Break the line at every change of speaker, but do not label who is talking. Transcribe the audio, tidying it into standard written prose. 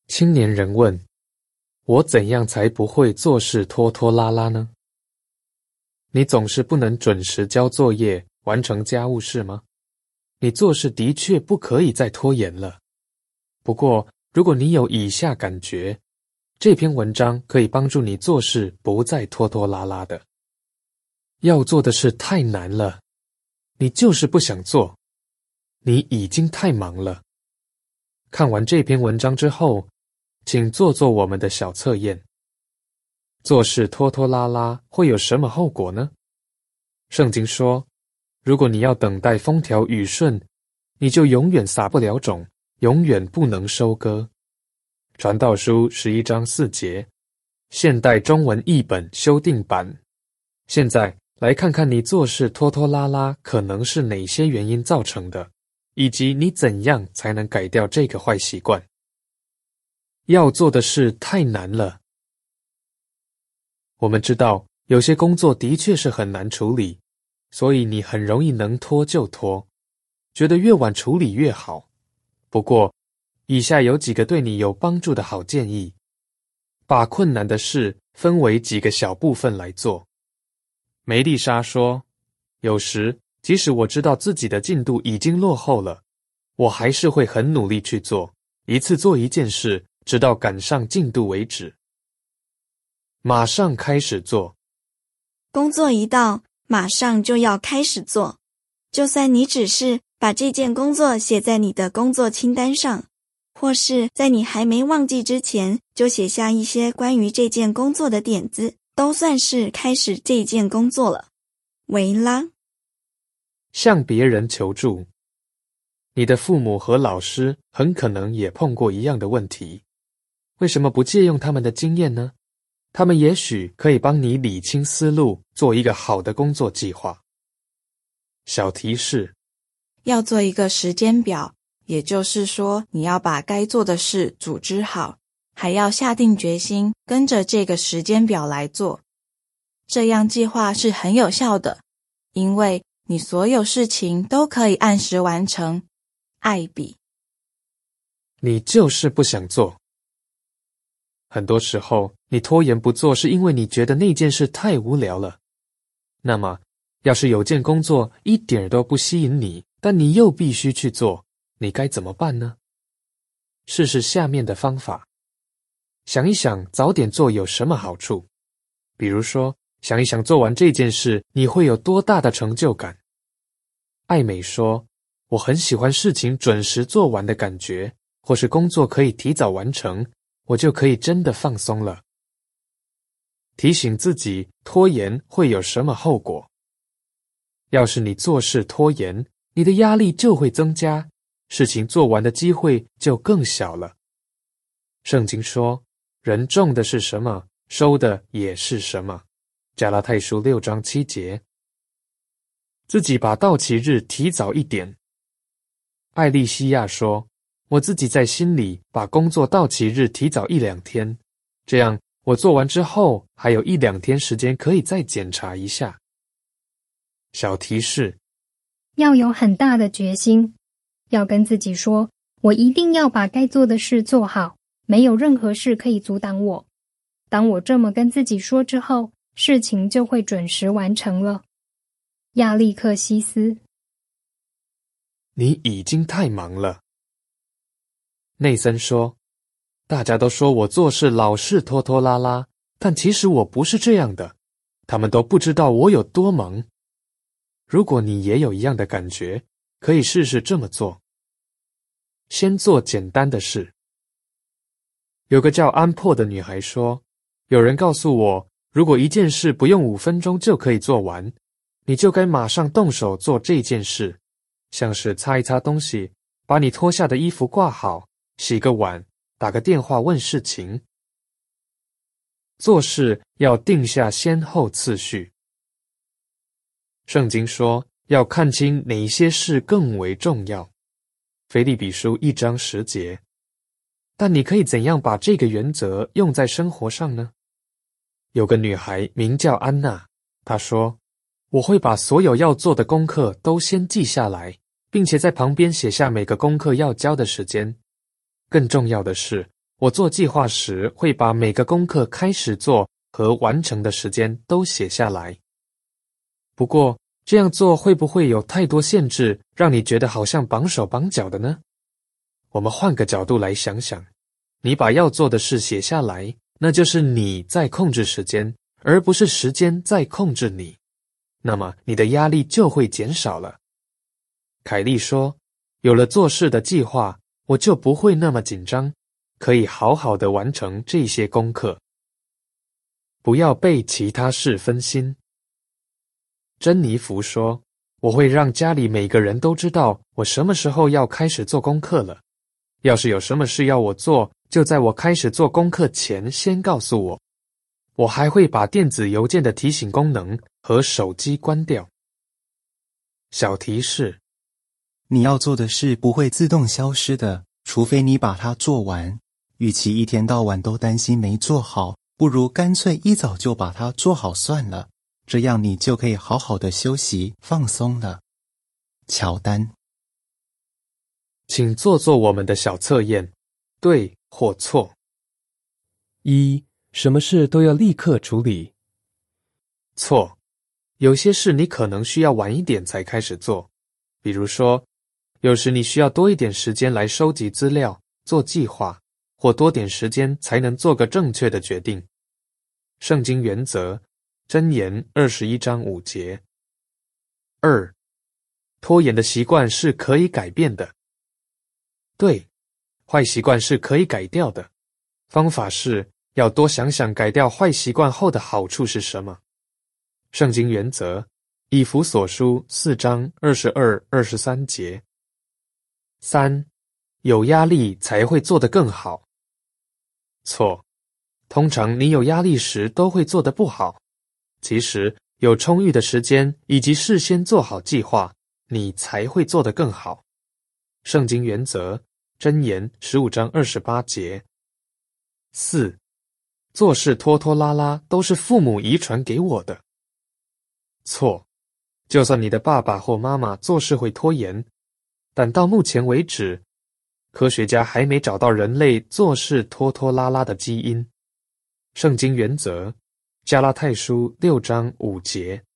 青年人问：我怎样才不会做事拖拖拉拉呢？你总是不能准时交作业，完成家务事吗？你做事的确不可以再拖延了。不过，如果你有以下感觉，这篇文章可以帮助你做事不再拖拖拉拉的。要做的事太难了，你就是不想做。你已经太忙了。看完这篇文章之后，请做做我们的小测验。做事拖拖拉拉会有什么后果呢？圣经说，如果你要等待风调雨顺，你就永远撒不了种，永远不能收割。传道书11章4节，现代中文译本修订版。现在来看看你做事拖拖拉拉可能是哪些原因造成的，以及你怎样才能改掉这个坏习惯。要做的事太难了。我们知道，有些工作的确是很难处理，所以你很容易能拖就拖，觉得越晚处理越好。不过，以下有几个对你有帮助的好建议。把困难的事分为几个小部分来做。梅丽莎说，有时，即使我知道自己的进度已经落后了，我还是会很努力去做，一次做一件事，直到赶上进度为止。马上开始做。
工作一到，马上就要开始做。就算你只是把这件工作写在你的工作清单上，或是在你还没忘记之前，就写下一些关于这件工作的点子，都算是开始这件工作了。维拉。
向别人求助。你的父母和老师很可能也碰过一样的问题，为什么不借用他们的经验呢？他们也许可以帮你理清思路，做一个好的工作计划。小提示：
要做一个时间表，也就是说，你要把该做的事组织好，还要下定决心跟着这个时间表来做。这样计划是很有效的，因为你所有事情都可以按时完成。艾比。
你就是不想做。很多时候，你拖延不做是因为你觉得那件事太无聊了。那么，要是有件工作一点都不吸引你，但你又必须去做，你该怎么办呢？试试下面的方法。想一想早点做有什么好处。比如说，想一想做完这件事，你会有多大的成就感。艾美说，我很喜欢事情准时做完的感觉，或是工作可以提早完成，我就可以真的放松了。提醒自己拖延会有什么后果。要是你做事拖延，你的压力就会增加，事情做完的机会就更小了。圣经说，人种的是什么，收的也是什么。加拉太书6章7节。自己把到期日提早一点。艾莉西亚说，我自己在心里把工作到期日提早1-2天，这样我做完之后还有1-2天时间可以再检查一下。小提示：
要有很大的决心，要跟自己说，我一定要把该做的事做好，没有任何事可以阻挡我。当我这么跟自己说之后，事情就会准时完成了。亚历克西斯。
你已经太忙了。内森说，大家都说我做事老是拖拖拉拉，但其实我不是这样的，他们都不知道我有多忙。如果你也有一样的感觉，可以试试这么做。先做简单的事。有个叫安珀的女孩说，有人告诉我，如果一件事不用5分钟就可以做完，你就该马上动手做这件事，像是擦一擦东西，把你脱下的衣服挂好，洗个碗，打个电话问事情。做事要定下先后次序。圣经说，要看清哪些事更为重要。腓立比书1章10节。但你可以怎样把这个原则用在生活上呢？有个女孩名叫安娜，她说，我会把所有要做的功课都先记下来，并且在旁边写下每个功课要交的时间。更重要的是， 我做计划时会把每个功课开始做和完成的时间都写下来。不过，这样做会不会有太多限制，让你觉得好像绑手绑脚的呢？我们换个角度来想想，你把要做的事写下来，那就是你在控制时间，而不是时间在控制你。那么你的压力就会减少了。凯莉说，有了做事的计划，我就不会那么紧张，可以好好的完成这些功课。不要被其他事分心。珍妮弗说，我会让家里每个人都知道我什么时候要开始做功课了。要是有什么事要我做，就在我开始做功课前先告诉我。我还会把电子邮件的提醒功能和手机关掉。小提示：
你要做的事不会自动消失的，除非你把它做完。与其一天到晚都担心没做好，不如干脆一早就把它做好算了，这样你就可以好好的休息放松了。乔丹。
请做做我们的小测验，对或错。
1. 什么事都要立刻处理。
错，有些事你可能需要晚一点才开始做，比如说，有时你需要多一点时间来收集资料、做计划，或多点时间才能做个正确的决定。圣经原则，箴言21章5节。2. 拖延的习惯是可以改变的。对，坏习惯是可以改掉的，方法是要多想想改掉坏习惯后的好处是什么。圣经原则，以弗所书4章22、23节。3. 有压力才会做得更好。错，通常你有压力时都会做得不好。其实有充裕的时间以及事先做好计划，你才会做得更好。圣经原则，箴言15章28节。4. 做事拖拖拉拉都是父母遗传给我的。错，就算你的爸爸或妈妈做事会拖延，但到目前为止，科学家还没找到人类做事拖拖拉拉的基因。圣经原则，加拉太书6章5节。